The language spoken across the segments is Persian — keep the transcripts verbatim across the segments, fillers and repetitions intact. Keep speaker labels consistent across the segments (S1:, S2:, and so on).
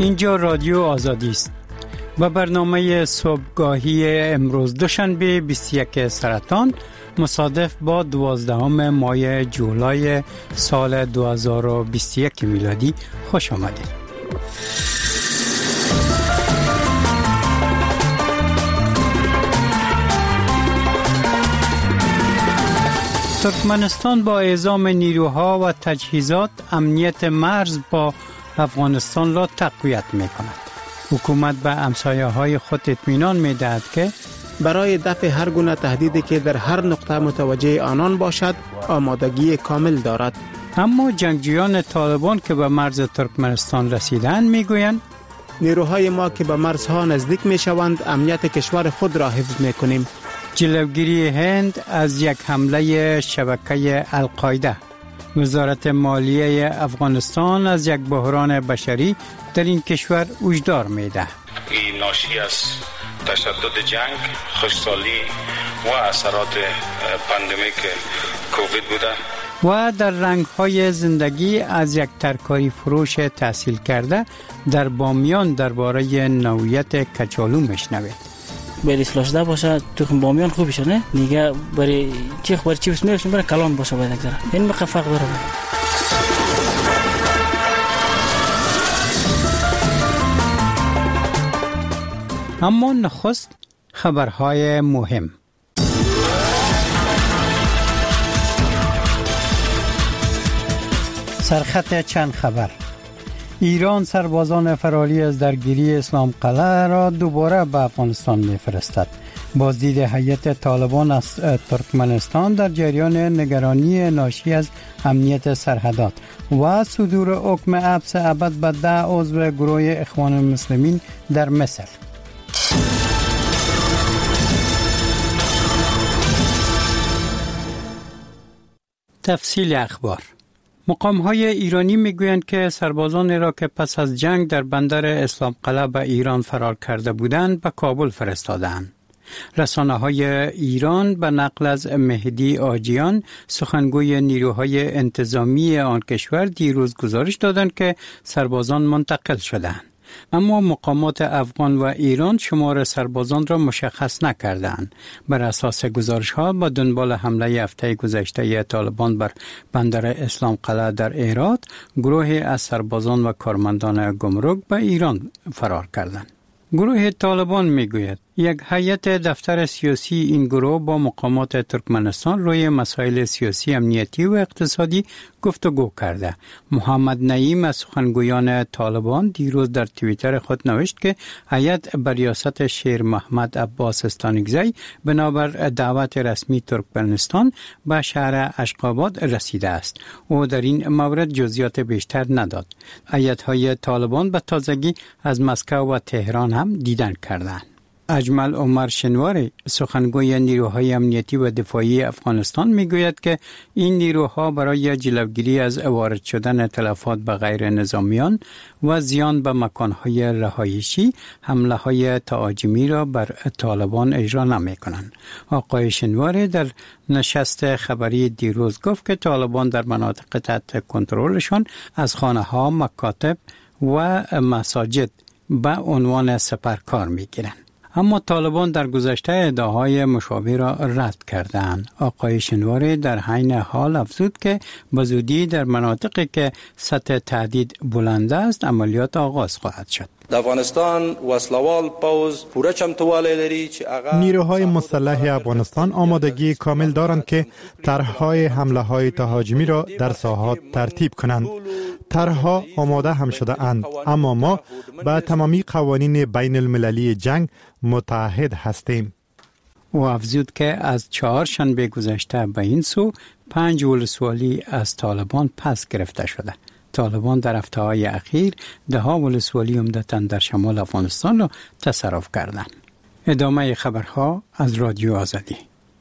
S1: اینجا رادیو آزادی است و برنامه صبحگاهی امروز دوشنبه بیست و یک سرطان مصادف با دوازدهم ماه جولای سال دو هزار و بیست و یک میلادی خوش آمدید. ترکمنستان با اعزام نیروها و تجهیزات امنیت مرز با افغانستان را تقویت می کند. حکومت به همسایه های خود اطمینان می دهد که
S2: برای دفع هر گونه تهدیدی که در هر نقطه متوجه آنان باشد آمادگی کامل دارد.
S1: اما جنگجویان طالبان که به مرز ترکمنستان رسیدند می گویند
S2: نیروهای ما که به مرزها نزدیک می شوند امنیت کشور خود را حفظ می کنیم.
S1: جلوگیری هند از یک حمله شبکه القاعده. وزارت مالیه افغانستان از یک بحران بشری در این کشور هشدار می‌دهد.
S3: این ناشی از تشدد جنگ، خشکسالی و اثرات پاندمیک کووید بوده.
S1: و در رنگ‌های زندگی از یک ترکاری فروش تحصیل کرده در بامیان درباره نوعیت کچالو میشنوید.
S4: برای سلاشده باشه تخم بامیان خوبیشه نه دیگه برای چی خبر چی بسمیرش برای کلان باشه باید اگذاره این بقیه فرق داره.
S1: اما نخست خبرهای مهم. سرخط چند خبر. ایران سربازان فراری از درگیری اسلام قلعه را دوباره به افغانستان می‌فرستد. بازدید هیئت طالبان از ترکمنستان در جریان نگرانی ناشی از امنیت سرحدات و صدور حکم حبس ابد به ده عضو گروه اخوان المسلمین در مصر. تفصیل اخبار. مقام‌های ایرانی می‌گویند که سربازان را که پس از جنگ در بندر اسلام قلعه به ایران فرار کرده بودند به کابل فرستادند. رسانه‌های ایران به نقل از مهدی آجیان سخنگوی نیروهای انتظامی آن کشور دیروز گزارش دادند که سربازان منتقل شدند. اما مقامات افغان و ایران شمار سربازان را مشخص نکردند. بر اساس گزارش‌ها با دنبال حمله هفته گذشته طالبان بر بندر اسلام قلعه در هرات، گروهی از سربازان و کارمندان گمرک به ایران فرار کردند. گروه طالبان میگوید یک هیئت دفتر سیاسی این گروه با مقامات ترکمنستان روی مسائل سیاسی، امنیتی و اقتصادی گفتگو کرده. محمد نعیم از سخنگویان طالبان دیروز در توییتر خود نوشت که هیئت بر ریاست شیر محمد عباس استانکزی بنابر دعوت رسمی ترکمنستان به شهر اشقاباد رسیده است. او در این مورد جزئیات بیشتر نداد. هیئت‌های طالبان به تازگی از مسکو و تهران هم دیدن کردند. اجمل عمر شنواری سخنگوی نیروهای امنیتی و دفاعی افغانستان میگوید که این نیروها برای جلوگیری از وارد شدن تلفات به غیر نظامیان و زیان به مکانهای رهایشی حمله های تهاجمی را بر طالبان اجرا نمی کنند. آقای شنواری در نشست خبری دیروز گفت که طالبان در مناطق تحت کنترلشان از خانه ها، مکاتب و مساجد به عنوان سپر کار می گیرند. اما طالبان در گذشته ادعاهای مشابه را رد کردند. آقای شنواری در عین حال افزود که بزودی در مناطقی که سطح تهدید بلند است عملیات آغاز خواهد شد.
S5: در افغانستان وسلوال پوز پوره چمتوالی لري چې هغه
S6: نیروهای مسلح افغانستان آمادگی کامل دارند که طرح‌های حمله‌های تهاجمی را در ساحات ترتیب کنند. طرح‌ها آماده هم شده اند، اما ما با تمامی قوانین بین المللی جنگ متعهد هستیم.
S1: و افزود که از چهار شنبه گذشته به این سو پنج ولسوالی از طالبان پس گرفته شده. طالبان در هفته‌های اخیر ده ها ولسوالی عمدتاً در شمال افغانستان را تصرف کردند. ادامه خبرها از رادیو آزادی.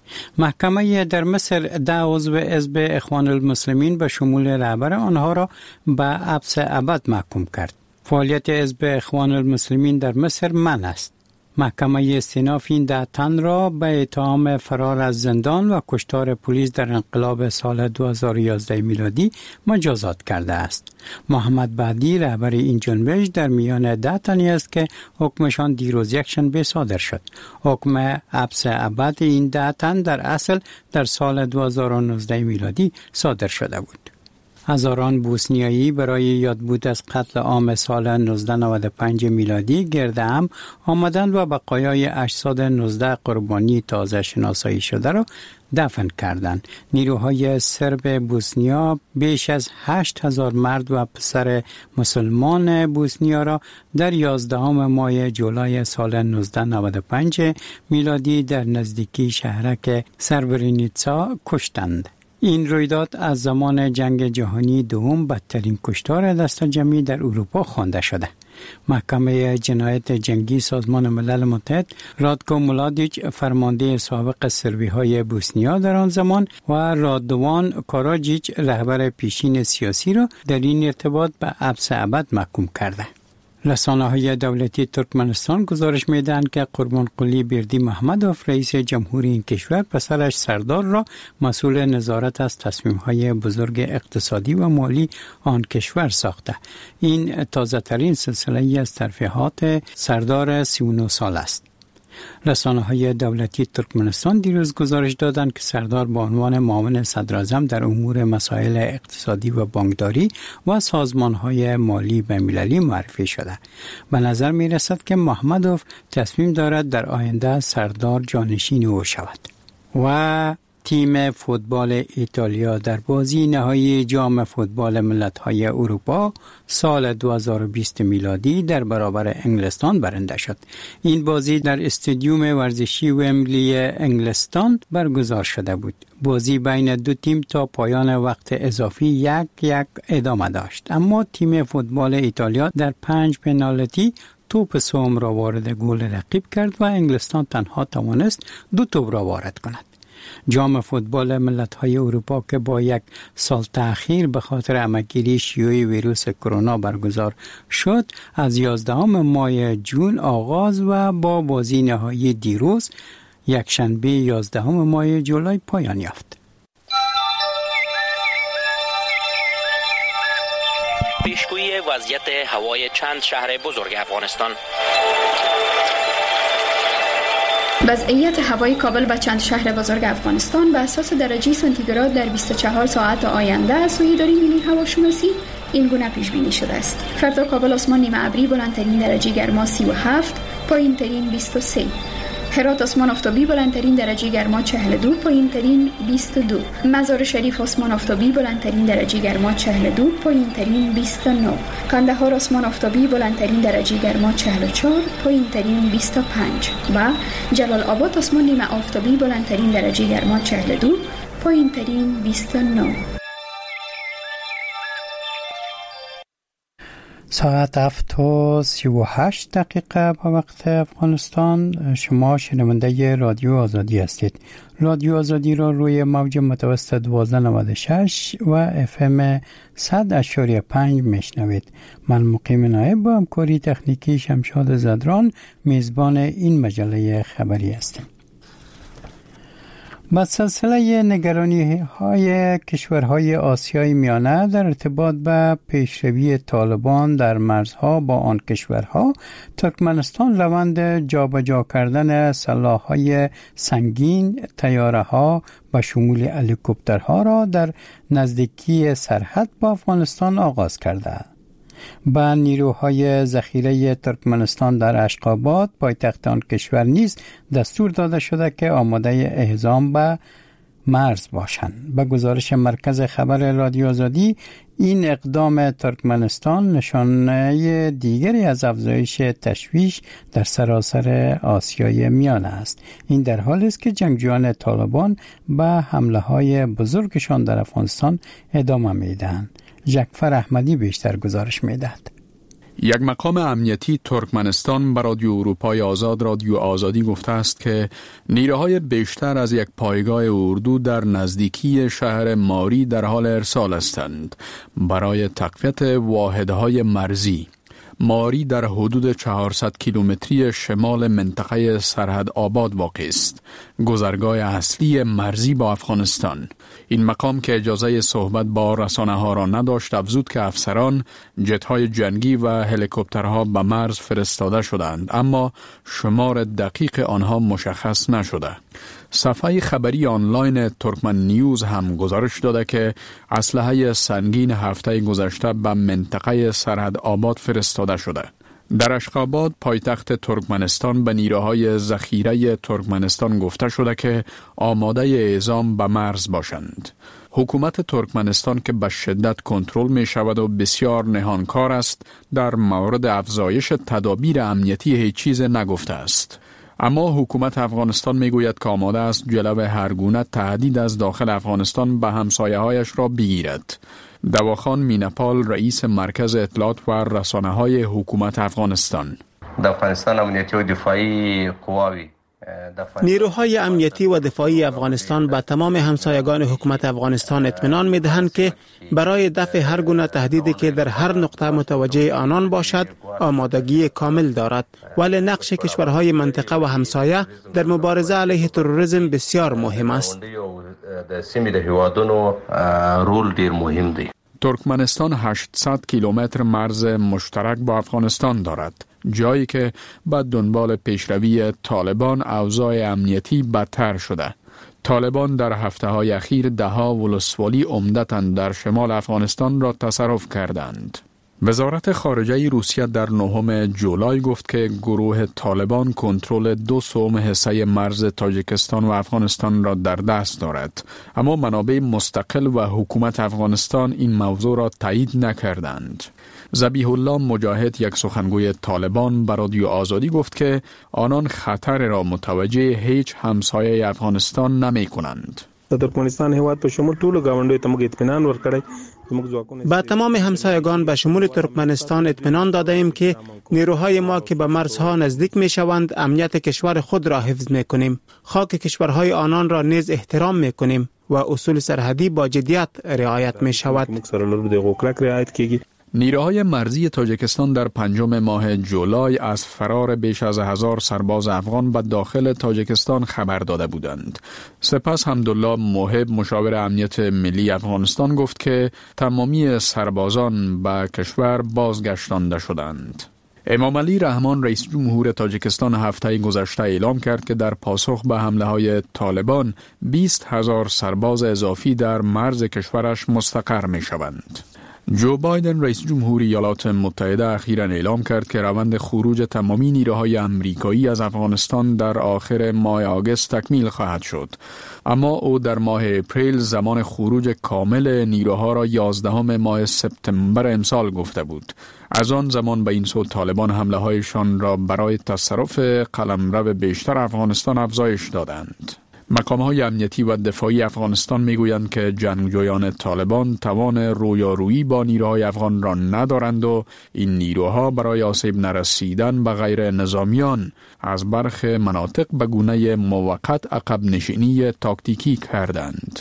S1: محکمه در مصر ده عضو حزب اخوان المسلمین به شمول رهبر آنها را به حبس ابد محکوم کرد. فعالیت حزب اخوان المسلمین در مصر منع است. محکمه استئناف این ده تن را به اتهام فرار از زندان و کشتار پلیس در انقلاب سال دو هزار و یازده میلادی مجازات کرده است. محمد بعدی رهبر این جنبش در میان ده تنی است که حکمشان دیروز یکشنبه صادر شد. حکم حبس ابد این ده تن در اصل در سال دو هزار و نوزده میلادی صادر شده بود. هزاران بوسنیایی برای یادبود از قتل عام سال نوزده نود و پنج میلادی گرد هم آمدند و بقایای اجساد نوزده قربانی تازه شناسایی شده را دفن کردند. نیروهای سرب بوسنیا بیش از هشت هزار مرد و پسر مسلمان بوسنیا را در یازدهم ماه جولای سال نوزده نود و پنج میلادی در نزدیکی شهرک سربرینیتسا کشتند. این رویداد از زمان جنگ جهانی دوم بدترین کشتار دست جمعی در اروپا خوانده شده. محکمه جنایت جنگی سازمان ملل متحد رادکو ملادیچ فرمانده سابق سربی‌های بوسنیا در آن زمان و رادوان کاراجیچ رهبر پیشین سیاسی را در این ارتباط به حبس ابد محکوم کرده. رسانه‌های دولتی ترکمنستان گزارش می‌دهند که قربانقلی بردی محمدوف رئیس جمهوری این کشور پسرش سردار را مسئول نظارت از تصمیم‌های بزرگ اقتصادی و مالی آن کشور ساخته. این تازه‌ترین سلسله‌ای از ترفیعات سردار سی و نه سال است. رسانه‌های دولتی ترکمنستان دیروز گزارش دادند که سردار به عنوان معاون صدراعظم در امور مسائل اقتصادی و بانکداری و سازمان‌های مالی بین‌المللی معرفی شده. به نظر می‌رسد که محمدوف تصمیم دارد در آینده سردار جانشین او شود. و تیم فوتبال ایتالیا در بازی نهایی جام فوتبال ملت‌های اروپا سال دو هزار و بیست میلادی در برابر انگلستان برنده شد. این بازی در استادیوم ورزشی ومبلی انگلستان برگزار شده بود. بازی بین دو تیم تا پایان وقت اضافی یک یک ادامه داشت، اما تیم فوتبال ایتالیا در پنج پنالتی توپ سوم را وارد گل رقیب کرد و انگلستان تنها توانست دو توپ را وارد کند. جام فوتبال ملت‌های اروپا که با یک سال تأخیر به خاطر همه‌گیری شیوع ویروس کرونا برگزار شد، از یازدهم ماه جون آغاز و با بازی نهایی دیروز یکشنبه یازدهم ماه جولای پایان یافت.
S7: پیشگویی وضعیت هوای چند شهر بزرگ افغانستان.
S8: وضعیت هوای کابل و چند شهر بزرگ افغانستان به اساس درجه سانتیگراد در بیست و چهار ساعت آینده از سوی اداره ملی هواشناسی این گونه پیش بینی شده است. فردا کابل آسمان نیمه ابری، بلندترین درجه گرما سی و هفت، پایینترین بیست و سه. هرات آسمان آفتابی، بلندترین درجه گرما چهل و دو، پایینترین بیست و دو. مزار شریف آسمان آفتابی، بلندترین درجه گرما چهل و دو، پایینترین بیست و نه. قندهار آسمان آفتابی، بلندترین درجه گرما چهل و چهار، پایینترین بیست و پنج. و جلال آباد آسمان نیمه آفتابی، بلندترین درجه گرما چهل و دو، پایینترین بیست و نه.
S1: ساعت هفت و سی و هشت دقیقه به وقت افغانستان. شما شنونده رادیو آزادی هستید. رادیو آزادی را روی موج متوسط دوازده نود و شش و اف ام صد اشاری پنج میشنوید. من مقیم نایب با همکاری تکنیکی شمشاد زدران میزبان این مجله خبری هستم. با سلسله نگرانی های کشورهای آسیای میانه در ارتباط به پیشروی طالبان در مرزها با آن کشورها، ترکمنستان روند جابجا کردن سلاح‌های سنگین، طیاره‌ها و شمول هلیکوپترها را در نزدیکی سرحد با افغانستان آغاز کرده. با نیروهای ذخیره ترکمنستان در اشقاباد پایتخت آن کشور نیز دستور داده شده که آماده اعزام به مرز باشند. به گزارش مرکز خبر رادیو آزادی، این اقدام ترکمنستان نشانه دیگری از افزایش تشویش در سراسر آسیای میانه است. این در حالی است که جنگجویان طالبان به حمله‌های بزرگشان در افغانستان ادامه می‌دهند. جعفر احمدی بیشتر گزارش می‌دهد.
S9: یک مقام امنیتی ترکمنستان به رادیو اروپای آزاد رادیو آزادی گفته است که نیروهای بیشتر از یک پایگاه اردو در نزدیکی شهر ماری در حال ارسال هستند برای تقویت واحدهای مرزی. ماری در حدود چهارصد کیلومتری شمال منطقه سرحد آباد واقع است، گذرگاه اصلی مرزی با افغانستان. این مقام که اجازه صحبت با رسانه ها را نداشت افزود که افسران، جت‌های جنگی و هلیکوپترها به مرز فرستاده شدند، اما شمار دقیق آنها مشخص نشده. صفحه خبری آنلاین ترکمن نیوز هم گزارش داده که اسلحه سنگین هفته گذشته به منطقه سرحد آباد فرستاده شده. در اشخاباد پایتخت ترکمنستان به نیروهای ذخیره ترکمنستان گفته شده که آماده اعزام به مرز باشند. حکومت ترکمنستان که به شدت کنترل می شود و بسیار نهانکار است، در مورد افزایش تدابیر امنیتی هیچ چیز نگفته است. اما حکومت افغانستان می گوید که آماده است جلو هر گونه تهدید از داخل افغانستان به همسایه‌هایش را بگیرد. دواخان مینپال رئیس مرکز اطلاعات و رسانه‌های حکومت افغانستان:
S10: در افغانستان امنیتی و دفاعی قواوی
S2: نیروهای امنیتی و دفاعی افغانستان به تمام همسایگان حکومت افغانستان اطمینان می‌دهند که برای دفع هر گونه تهدیدی که در هر نقطه متوجه آنان باشد آمادگی کامل دارد، ولی نقش کشورهای منطقه و همسایه در مبارزه علیه تروریسم بسیار مهم است.
S10: رول ډیر مهم دی.
S9: ترکمنستان هشتصد کیلومتر مرز مشترک با افغانستان دارد، جایی که بعد دنبال پیشروی طالبان اوضاع امنیتی بدتر شده. طالبان در هفته‌های اخیر ده‌ها ولسوالی عمدتاً در شمال افغانستان را تصرف کردند. وزارت خارجه روسیه در نهم جولای گفت که گروه طالبان کنترل دو سوم حصه مرز تاجیکستان و افغانستان را در دست دارد، اما منابع مستقل و حکومت افغانستان این موضوع را تایید نکردند. ذبیح الله مجاهد، یک سخنگوی طالبان، به رادیو آزادی گفت که آنان خطر را متوجه هیچ همسایه افغانستان نمی کنند.
S11: ترکمنستان هیواد په شمول ټولو ګاونډیو ته موږ اطمینان ورکړی.
S2: با تمام همسایگان به شمول ترکمنستان اطمینان داده ایم که نیروهای ما که به مرزها نزدیک می شوند امنیت کشور خود را حفظ می کنیم. خاک کشورهای آنان را نیز احترام می کنیم و اصول سرحدی با جدیت رعایت می شود.
S9: نیروهای مرزی تاجیکستان در پنجم ماه جولای از فرار بیش از هزار سرباز افغان به داخل تاجیکستان خبر داده بودند. سپس حمدالله موهب، مشاور امنیت ملی افغانستان، گفت که تمامی سربازان به کشور بازگشتانده شدند. امام علی رحمان، رئیس جمهور تاجیکستان، هفته گذشته اعلام کرد که در پاسخ به حمله های طالبان بیست هزار سرباز اضافی در مرز کشورش مستقر می شوند. جو بایدن، رئیس جمهور ایالات متحده، اخیراً اعلام کرد که روند خروج تمامی نیروهای امریکایی از افغانستان در آخر ماه آگوست تکمیل خواهد شد، اما او در ماه اپریل زمان خروج کامل نیروها را یازدهم ماه سپتامبر امسال گفته بود. از آن زمان به این سو طالبان حمله هایشان را برای تصرف قلمرو بیشتر افغانستان افزایش دادند. مقام‌های امنیتی و دفاعی افغانستان می‌گویند که جنگجویان طالبان توان رویارویی با نیروهای افغان را ندارند و این نیروها برای آسیب نرسیدن به غیر نظامیان از برخی مناطق به گونه موقت عقب نشینی تاکتیکی کردند.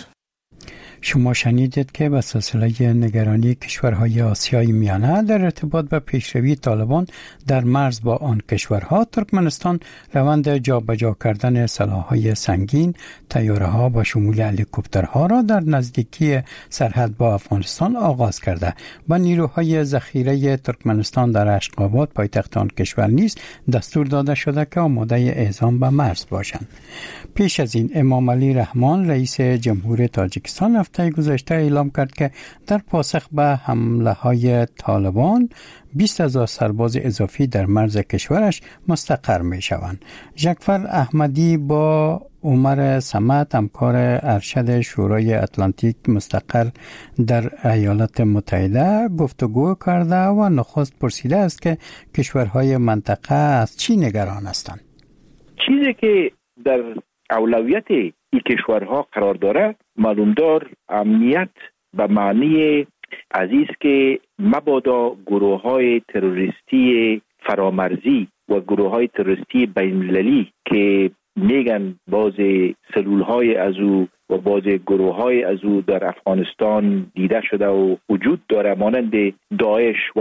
S1: شما شنیدید که به سلسله نگرانی کشورهای آسیای میانه در ارتباط به پیشروی طالبان در مرز با آن کشورها، ترکمنستان روند جابجا کردن سلاح‌های سنگین، طیاره‌ها با شمول هلیکوپترها را در نزدیکی سرحد با افغانستان آغاز کرده و نیروهای ذخیره ترکمنستان در اشخاباد، پایتخت آن کشور نیز دستور داده شده که آماده اعزام به مرز باشند. پیش از این امام علی رحمان، رئیس جمهور تاجیکستان، هفته گذشته اعلام کرد که در پاسخ به حمله های طالبان بیست هزار سرباز اضافی در مرز کشورش مستقر می شوند. جعفر احمدی با عمر صمد، همکار ارشد شورای اتلانتیک مستقر در ایالات متحده، گفتگو کرده و نخست پرسیده است که کشورهای منطقه از چی نگران هستند.
S12: چیزی که در اولویت این کشورها قرار داره معلومدار امنیت به معنی عزیز که مبادا گروه های تروریستی فرامرزی و گروه های تروریستی بین‌المللی که میگن باز سلول های از او و باز گروه های از او در افغانستان دیده شده و وجود داره، مانند داعش و یا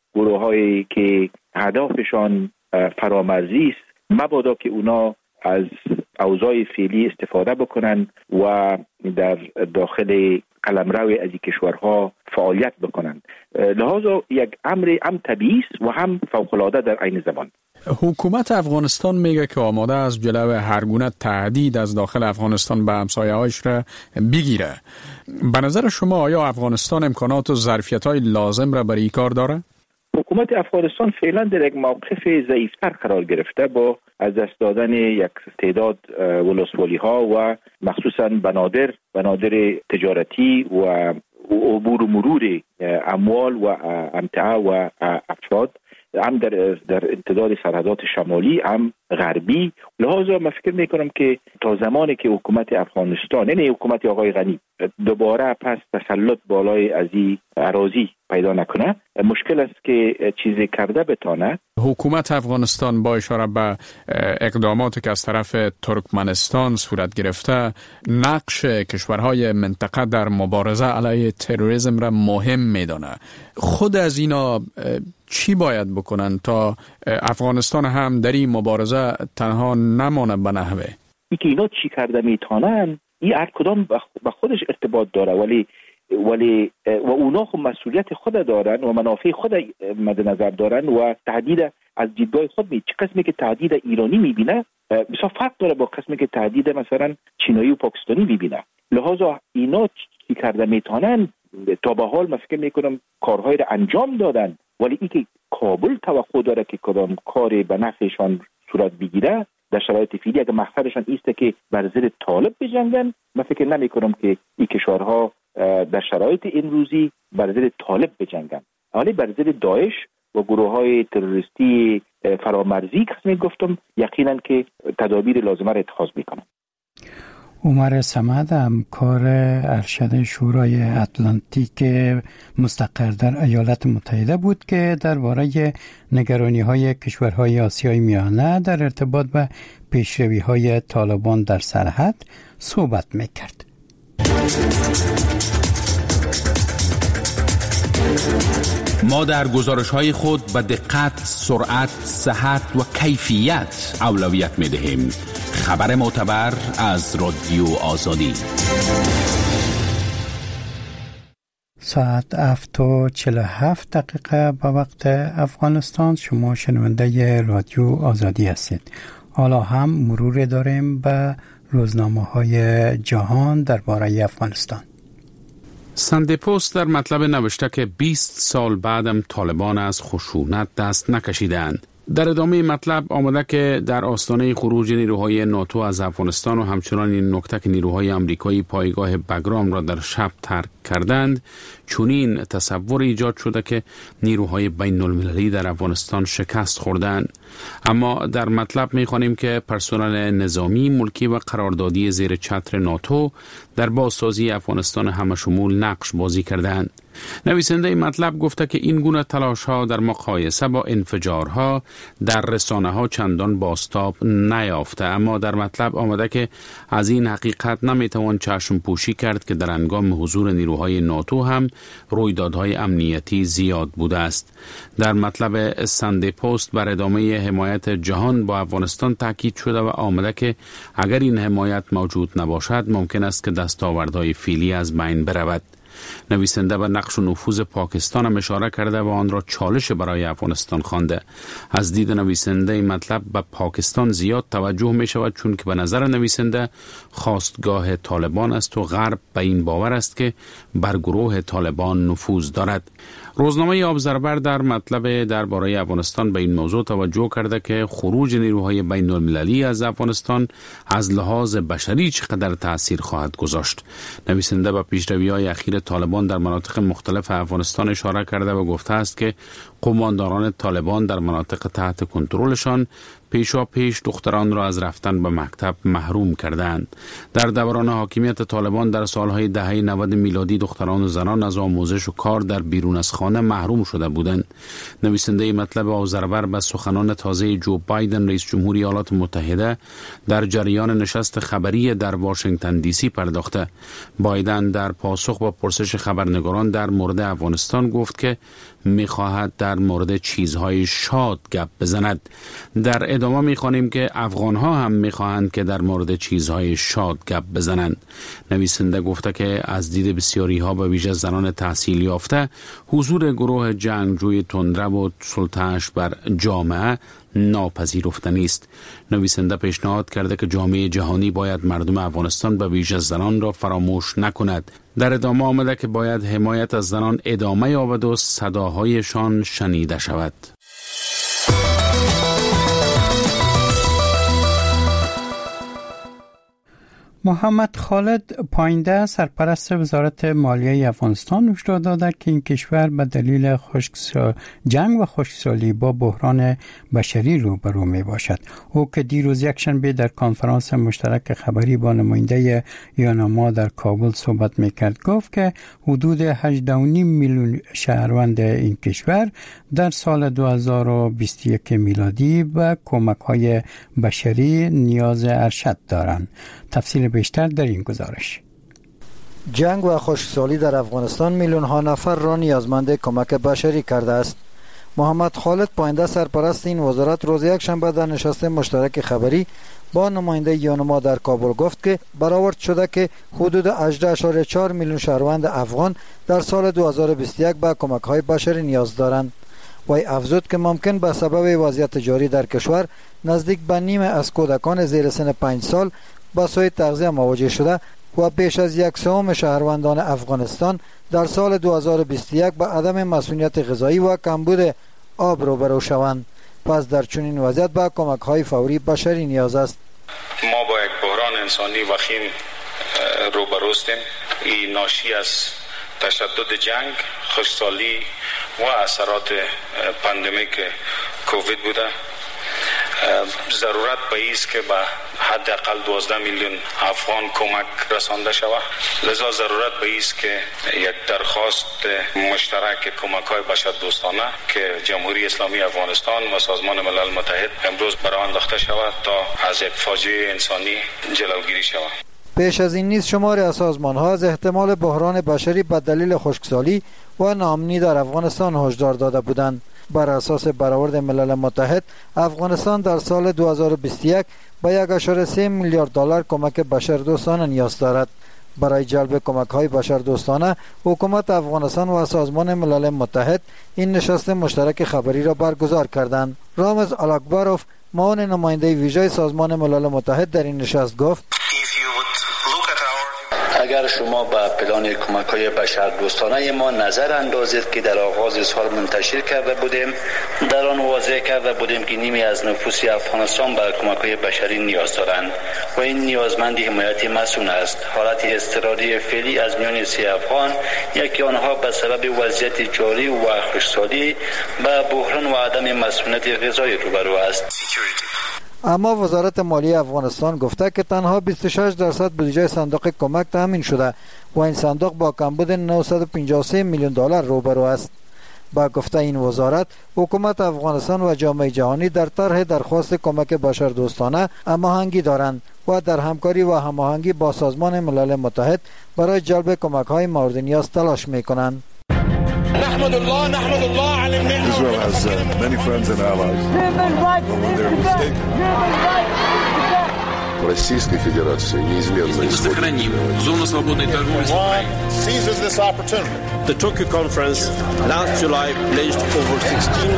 S12: گروه هایی که هدفشان فرامرزی است مبادا که اونا از اوضاع فعلی استفاده بکنن و در داخل قلمرو از این کشورها فعالیت بکنن. لحاظا یک امر هم طبیعی است و هم فوق‌العاده در عین زمان.
S9: حکومت افغانستان میگه که آماده است جلوی هر گونه تهدید از داخل افغانستان به همسایه‌هایش را بگیره. به نظر شما آیا افغانستان امکانات و ظرفیت‌های لازم را برای این کار داره؟
S12: حکومت افغانستان فعلا در یک موقف ضعیفتر قرار گرفته با از دست دادن یک تعداد ولسوالی‌ها و مخصوصاً بنادر بنادر تجارتی و عبور و مرور اموال و امتعه و افراد هم در در امتداد سرحدات شمالی هم غربی. لحاظا من فکر میکنم که تا زمانی که حکومت افغانستان یعنی حکومت آقای غنی دوباره پس تسلط بالای از این اراضی پیدا نکنه مشکل است که چیزی کرده بتانه.
S9: حکومت افغانستان با اشاره به اقداماتی که از طرف ترکمنستان صورت گرفته نقش کشورهای منطقه در مبارزه علیه تروریسم را مهم میدانه. خود از اینا چی باید بکنن تا افغانستان هم در این مبارزه تنها نمانه به نحوه؟
S12: ای که اینا چی کرده میتونن این هر کدام به خودش ارتباط داره ولی ولی و اونا خود مسئولیت خود دارن و منافع خود مد نظر دارن و تهدید از دیدگاه خود می چه قسمی که تهدید ایرانی میبینه بسیار فرق داره با قسمی که تهدید مثلا چینایی و پاکستانی میبینه. لحاظا اینا چی کرده میتونن تا به حال من فکر میکنم کارهای را انجام دادن ولی ای که کابل توقع داره که کدام کاری به نفعشان صورت بگیره در شرایط فعلی اگه مقصدشان ایسته که بر ضد طالب بجنگن من فکر نمی کنم که این کشورها در شرایط امروزی بر ضد طالب بجنگن ولی بر ضد داعش و گروه های تروریستی فرامرزی که گفتم یقینا که تدابیر لازمه را اتخاذ میکنن.
S1: عمر صمد همکار ارشد شورای اتلانتیک مستقر در ایالات متحده بود که درباره نگرانی‌های کشورهای آسیای میانه در ارتباط به پیشروی‌های طالبان در سرحد صحبت می‌کرد.
S13: ما در گزارش‌های خود به دقت، سرعت، صحت و کیفیت اولویت می‌دهیم. خبر معتبر از رادیو آزادی.
S1: ساعت هفت و چهل و هفت دقیقه به وقت افغانستان. شما شنونده رادیو آزادی هستید. حالا هم مرور داریم به روزنامه‌های جهان درباره افغانستان.
S9: ساندی پست در مطلب نوشته که بیست سال بعدم طالبان از خشونت دست نکشیدند. در ادامه مطلب آمده که در آستانه خروج نیروهای ناتو از افغانستان و همچنان این نکته که نیروهای آمریکایی پایگاه بگرام را در شب ترک کردند چنین تصور ایجاد شده که نیروهای بین المللی در افغانستان شکست خوردند. اما در مطلب می‌خوانیم که پرسنل نظامی، ملکی و قراردادی زیر چتر ناتو در بازسازی افغانستان همشمول نقش بازی کردند. نویسنده این مطلب گفته که این گونه تلاش‌ها در مقایسه با انفجارها در رسانه‌ها چندان بازتاب نیافته، اما در مطلب آمده که از این حقیقت نمیتوان چشم پوشی کرد که در هنگام حضور نیروهای ناتو هم رویدادهای امنیتی زیاد بوده است. در مطلب ساندی پست بر ادامه حمایت جهان با افغانستان تاکید شده و آمده که اگر این حمایت موجود نباشد ممکن است که دستاوردهای فعلی از بین برود. نویسنده به نقش و نفوذ پاکستان هم اشاره کرده و آن را چالش برای افغانستان خوانده. از دید نویسنده این مطلب به پاکستان زیاد توجه می شود چون که به نظر نویسنده خواستگاه طالبان است و غرب به این باور است که بر گروه طالبان نفوذ دارد. روزنامه ابزرور در مطلب درباره افغانستان به این موضوع توجه کرده که خروج نیروهای بین المللی از افغانستان از لحاظ بشری چقدر تأثیر خواهد گذاشت. نویسنده به پیشروی‌های اخیر طالبان در مناطق مختلف افغانستان اشاره کرده و گفته است که قمانداران طالبان در مناطق تحت کنترلشان پیشا پیش دختران را از رفتن به مکتب محروم کردند. در دوران حاکمیت طالبان در سالهای دهه نود میلادی دختران و زنان از آموزش و کار در بیرون از خانه محروم شده بودند. نویسنده مطلب آذربر به سخنان تازه جو بایدن رئیس جمهوری ایالات متحده در جریان نشست خبری در واشنگتن دی سی پرداخته. بایدن در پاسخ با پرسش خبرنگاران در مورد افغانستان گفت که می‌خواهد در مورد چیزهای شاد گپ بزند. در ادامه می‌خوانیم که افغان‌ها هم می‌خواهند که در مورد چیزهای شاد گپ بزنند. نویسنده گفته که از دید بسیاری‌ها به ویژه زنان تحصیل یافته حضور گروه جنگجوی تندرو و سلطه‌اش بر جامعه ناپذیرفتنی است. نویسنده پیشنهاد کرده که جامعه جهانی باید مردم افغانستان به ویژه زنان را فراموش نکند. در ادامه آمده که باید حمایت از زنان ادامه یابد و صداهایشان شنیده شود.
S1: محمد خالد پاینده سرپرست وزارت مالیه افغانستان هشدار داده که این کشور به دلیل خشکسالی جنگ و خشکسالی با بحران بشری روبرو می باشد. او که دیروز یکشنبه در کنفرانس مشترک خبری با نماینده یونما در کابل صحبت می کرد گفت که حدود هجده و نیم میلیون شهروند این کشور در سال دو هزار و بیست و یک میلادی به کمک های بشری نیاز ارشد دارند. تفصیل بیشتر در این گزارش.
S14: جنگ و خشکسالی در افغانستان میلیون ها نفر را نیازمند کمک بشری کرده است. محمد خالد پاینده سرپرست این وزارت روز یکشنبه در نشست مشترک خبری با نماینده یونما در کابل گفت که برآورد شده که حدود هجده اشاریه چهار میلیون شهروند افغان در سال دو هزار و بیست و یک به کمک های بشری نیاز دارند. وی افزود که ممکن به سبب وضعیت جاری در کشور نزدیک به نیمه از کودکان زیر سن پنج سال با سوء تغذیه مواجه شده و بیش از یک سوم شهروندان افغانستان در سال دو هزار و بیست و یک به عدم مسئولیت غذایی و کمبود آب روبرو شوند. پس در چنین وضعیت به کمک های فوری بشری نیاز است.
S3: ما با یک بحران انسانی وخیم روبرو هستیم. این ناشی از تشدد جنگ، خشکسالی و اثرات پاندمیک کووید بوده. ضرورت به ایست که به حداقل دوازده میلیون افغان کمک رسانده شود. لذا ضرورت به ایست که یک درخواست مشترک کمک های بشر دوستانه که جمهوری اسلامی افغانستان و سازمان ملل متحد امروز برآورد انداخته شود تا از یک فاجعه انسانی جلوگیری شود.
S14: پیش از این نیز شماری از سازمان‌ها از احتمال بحران بشری به دلیل خشکسالی و ناامنی در افغانستان هشدار داده بودند. بر اساس برآورد ملل متحد افغانستان در سال دو هزار و بیست و یک به یک اشاره سه میلیارد دلار کمک بشردوستانه نیاز دارد. برای جلب کمک‌های بشردوستانه حکومت افغانستان و سازمان ملل متحد این نشست مشترک خبری را برگزار کردند. رامز الاکبروف معاون نماینده ویژه سازمان ملل متحد در این نشست گفت
S15: اگر شما به پلان کمک‌های بشردوستانه ما نظر اندازید که در آغاز سال منتشر کرده بودیم، در آن واضح کرده بودیم که نیمی از نفوس افغانستان به کمک‌های بشری نیاز دارند و این نیازمند حمایت مسئول است. حالت اضطراری فعلی از میان سی افغان یکی آنها به سبب وضعیت جاری و خشکسالی به بحران و عدم مسئولیت غذایی روبرو است.
S14: اما وزارت مالیه افغانستان گفته که تنها بیست و شش درصد بودجه صندوق کمک تامین شده و این صندوق با کمبود نهصد و پنجاه و سه میلیون دلار روبرو است. با گفته این وزارت حکومت افغانستان و جامعه جهانی در طرح درخواست کمک بشردوستانه هماهنگی دارند و در همکاری و هماهنگی با سازمان ملل متحد برای جلب کمک‌های مورد نیاز تلاش می‌کنند.
S16: نحمد الله نحمد الله على النعمة. Israel has uh, many friends and allies. When they're mistaken.
S17: Российской Федерации неизменно
S13: сохраним зону свободной торговли с Украиной.
S16: Seizes this opportunity. The Tokyo conference last July pledged over sixteen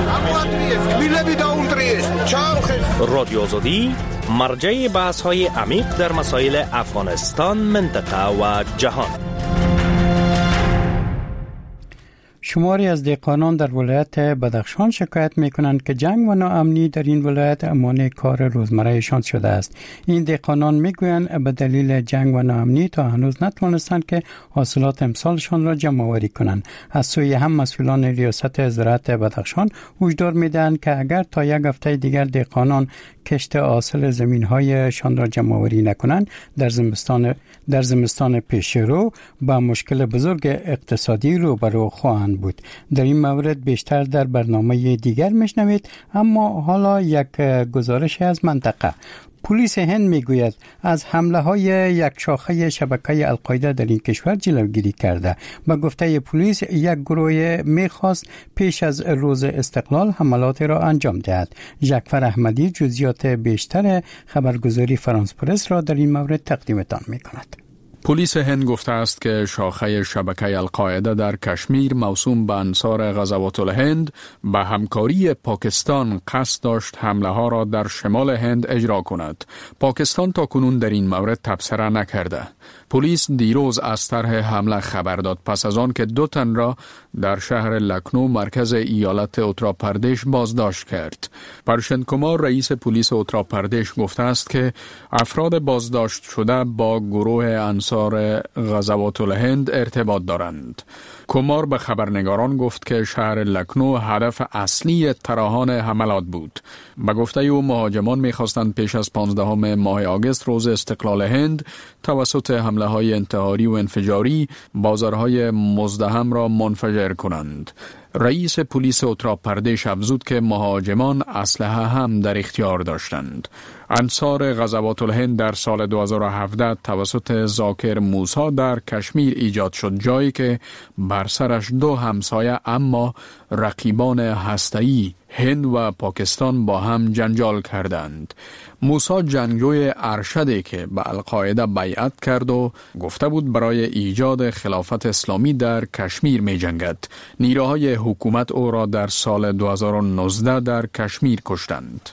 S18: رادیو آزادی مرجع بحث‌های عمیق در مسائل افغانستان، منطقه و جهان.
S1: شماری از دهقانان در ولایت بدخشان شکایت میکنند که جنگ و ناامنی در این ولایت مانع کار روزمرهشان شده است. این دهقانان میگویند به دلیل جنگ و ناامنی تا هنوز نتوانستند که حاصلات امسالشان را جمع آوری کنند. از سوی هم مسئولان ریاست زراعت بدخشان هشدار میدهند که اگر تا یک هفته دیگر دهقانان کشت حاصل زمین‌هایشان را جمع آوری نکنند، در زمستان در زمستان پیش رو با مشکل بزرگ اقتصادی روبرو خواهند بود. در این مورد بیشتر در برنامه دیگر میشنوید، اما حالا یک گزارش از منطقه. پلیس هند میگوید از حمله های یک شاخه شبکه القاعده در این کشور جلوگیری کرده. با گفته پلیس یک گروه میخواست پیش از روز استقلال حملات را انجام دهد. جعفر احمدی جزئیات بیشتر خبرگزاری فرانس پرس را در این مورد تقدیمتان میکند.
S9: پلیس هند گفته است که شاخه شبکه القاعده در کشمیر موسوم به انصار غزوات الهند به همکاری پاکستان قصد داشت حمله ها را در شمال هند اجرا کند. پاکستان تا کنون در این مورد تبصره نکرده. پلیس دیروز از طرح حمله خبر داد پس از آن که دو تن را در شهر لکنو مرکز ایالت اتر پردیش بازداشت کرد. پرشن کمار رئیس پلیس اتر پردیش گفته است که افراد بازداشت شده با گروه انصار غزوات الهند ارتباط دارند. کمار به خبرنگاران گفت که شهر لکنو هدف اصلی طراحان حملات بود. به گفته او مهاجمان می‌خواستند پیش از پانزدهم ماه آگوست روز استقلال هند توسط حمله های انتحاری و انفجاری بازارهای مزدحم را منفجر کنند. رئیس پلیس اتر پردیش افزود که مهاجمان اسلحه هم در اختیار داشتند. انصار غزوات الهند در سال دو هزار و هفده توسط ذاکر موسی در کشمیر ایجاد شد، جایی که بر سرش دو همسایه اما رقیبان هسته‌ای هند و پاکستان با هم جنجال کردند. موسی جنگجوی ارشدی که به القاعده بیعت کرد و گفته بود برای ایجاد خلافت اسلامی در کشمیر می جنگد. نیروهای حکومت او را در سال دو هزار و نوزده در کشمیر کشتند.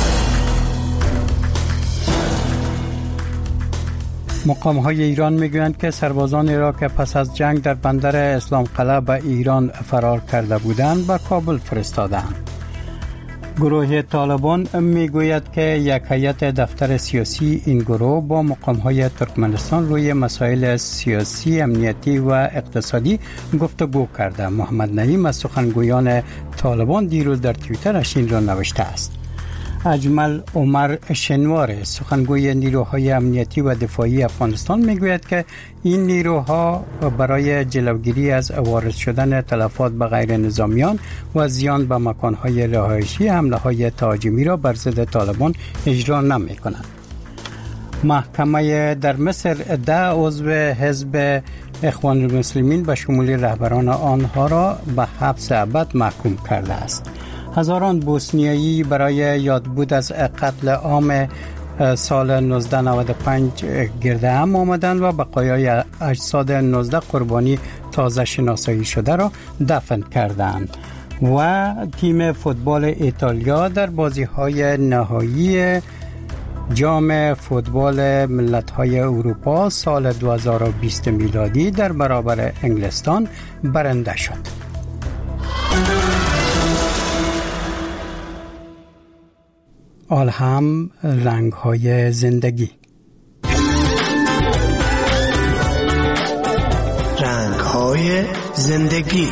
S1: مقام های ایران میگویند که سربازان را که پس از جنگ در بندر اسلام قلعه به ایران فرار کرده بودند به کابل فرستادند. گروه طالبان میگوید که یک هیئت دفتر سیاسی این گروه با مقام های ترکمنستان روی مسائل سیاسی، امنیتی و اقتصادی گفتگو کرده. محمد نعیم از سخنگویان طالبان دیروز در توییترش این را نوشته است. اجمل عمر شنوار سخنگوی نیروهای امنیتی و دفاعی افغانستان میگوید که این نیروها برای جلوگیری از وارد شدن تلفات به غیر نظامیان و زیان به مکانهای رهایشی حمله های تهاجمی را بر ضد طالبان اجرا نمی کنند. محکمه در مصر ده عضو حزب اخوان المسلمین به شمول رهبران آنها را به حبس ابد محکوم کرده است. هزاران بوسنیایی برای یادبود از قتل عام سال نوزده نود و پنج گرده هم آمدند و بقایای اجساد نوزده قربانی تازه شناسایی شده را دفن کردند. و تیم فوتبال ایتالیا در بازی‌های نهایی جام فوتبال ملت‌های اروپا سال دو هزار و بیست میلادی در برابر انگلستان برنده شد. آل هم رنگ‌های زندگی.
S19: رنگ‌های زندگی.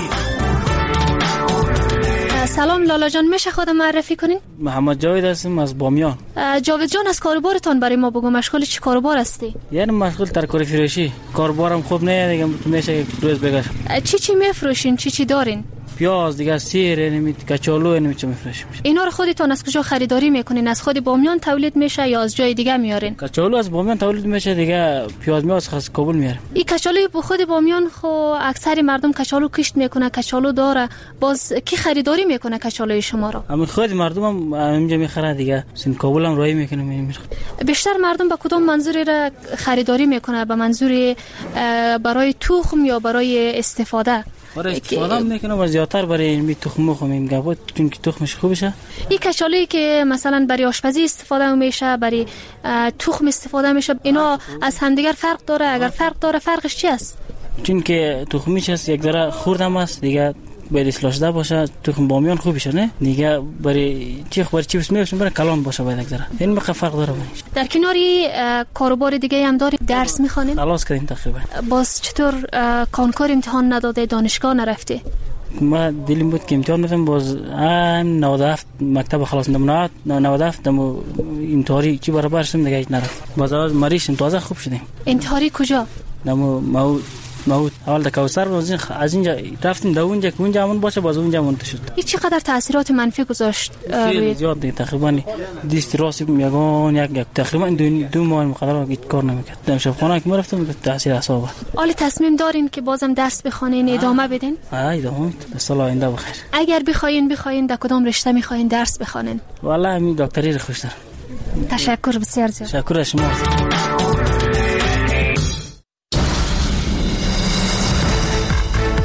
S20: سلام لالا جان، میشه خودم معرفی کنین؟
S4: محمد جاوید هستم از بامیان.
S20: جاوید جان، از کاربارتان برای ما بگو، مشغول چی کاربار هستی؟
S4: یعنی مشغول ترکاری فروشی. کاربارم خوب نه دیگه، میشه روز بگردم.
S20: چی چی میفروشین؟ چی چی دارین؟
S4: پیاز دیگه، سیر، نمیت کچالو، نمیت چه میفروشیم.
S20: اینا رو خودتون از کجا خریداری میکنین؟ از خود بامیان تولید میشه یا از جای دیگه میارین؟
S4: کچالو از بامیان تولید میشه دیگه، پیاز میاد از کابل میاریم.
S20: این کچالوی به خود بامیان خو اکثر مردم کچالو کشت میکنه، کچالو داره. باز کی خریداری میکنه کچالوی شما رو؟
S4: همین خود مردم هم اینجا میخره دیگه. سین کابل هم رای میکنه میره.
S20: بیشتر مردم به کدوم منظوری را خریداری میکنه؟ به منظور برای تخم یا برای استفاده؟
S4: برای استفاده میکنه و زیادتر برای این تخم مخم این گفت چون که تخمش خوب بشه.
S20: این کچالویی که مثلا برای آشپزی استفاده میشه، برای تخم استفاده میشه، اینا از همدیگر فرق داره؟ اگر فرق داره فرقش چی است؟
S4: چون که تخمیش هست یک ذره خوردم است دیگه برای اصلاح شده باشه. تخم بامیان خوبشه نه دیگه برای چی خبر چی بس میگم برای کلان باشه باید یک ذره این مقدار فرق داره.
S20: در کناری کاروبار دیگه هم داری درس میخوانید؟
S4: خلاص کردیم تقریبا.
S20: باز چطور کانکور امتحان نداده دانشگاه نرفته؟
S4: ما دلیم بود که امتحان بدم باز ام نود و هفت مکتب خلاص نمونات نود و هفت دم امتحانی چی برابر شدم دیگه هیچ نرفت. باز مریض تازه خوب شدیم.
S20: امتحانی کجا؟
S4: نمو ما ما اول در کوثر از اینجا رفتیم در اونجا که اونجا همون باشه باز اونجا منتشر شد.
S20: این چقدر تاثیرات منفی گذاشت؟
S4: خیلی زیاد دیگه تقریبا دیست راست میگن یک یک تقریبا دو دو ماه مقدار هیچ کار نمیکرد. در شبخانه که رفتم تاثیر اعصاب.
S20: حالا تصمیم دارین که بازم درس بخونین ادامه بدین؟
S4: آی ادامه سال آینده بخیر.
S20: اگر بخواین بخواین در کدام رشته میخواین درس بخونین؟
S4: والله همین دکتری رو خوش دارم.
S20: تشکر بسیار زیاد.
S4: تشکر از شما.